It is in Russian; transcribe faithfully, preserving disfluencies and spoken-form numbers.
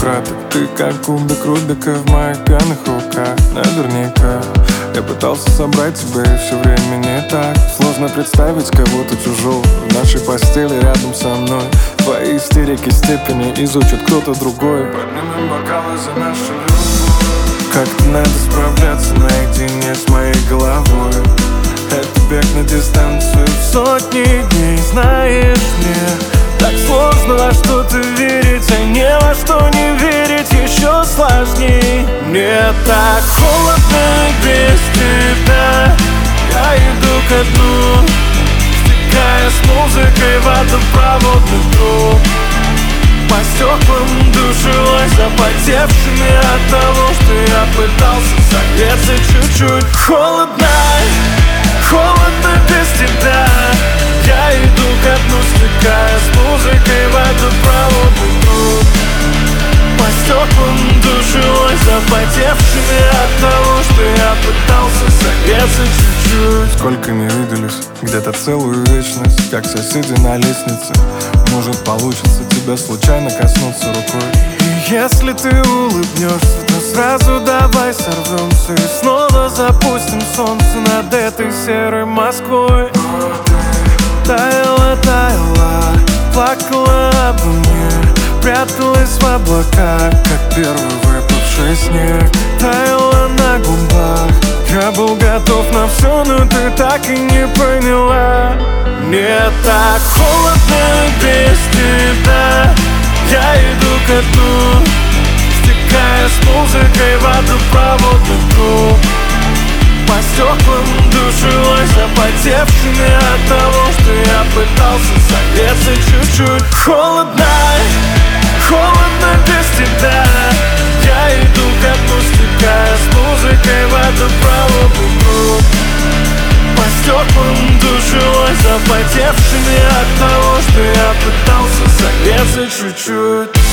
краток. Ты как кубик Рубика в моих пьяных руках. Наверняка я пытался собрать тебя, и все время не так. Сложно представить кого-то чужого в нашей постели рядом со мной. Твои истерики степени изучит кто-то другой. Поднимем бокалы за нашу любовь. Как-то надо справляться наедине с моей головой. Это бег на дистанцию в сотни дней. Знаешь, мне так сложно во что-то верить, а не во что не верить еще сложней. Мне так холодно без тебя. Я иду ко дну, стекая с музыкой в водопроводный труб. По стеклам душевой, запотевшими от того, что я пытался согреться чуть-чуть. Холодно, холодно без тебя. Я иду ко дну, стекая с музыкой в водопроводный труб. По стеклам душевой, запотевшими от того, что я пытался согреться чуть-чуть. Сколько не виделись, где-то целую вечность, как соседи на лестнице. Может получится тебя случайно коснуться рукой. И если ты улыбнешься, то сразу давай сорвемся и снова запустим солнце над этой серой Москвой. Таяла, таяла, плакала обо мне, пряталась в облаках, как первый выпавший снег. Таяла на губах, я был готов на все, но ты так и не поняла. Мне так холодно без тебя. Я иду ко дну, стекая с музыкой в водопроводный труб. По стеклам душевой, запотевшими от того, что я пытался согреться чуть-чуть. Холодно, холодно без тебя. Я иду ко дну, стекая с музыкой в водопроводный труб. По стеклам душевой, запотевшими от того, что я пытался согреться чуть-чуть.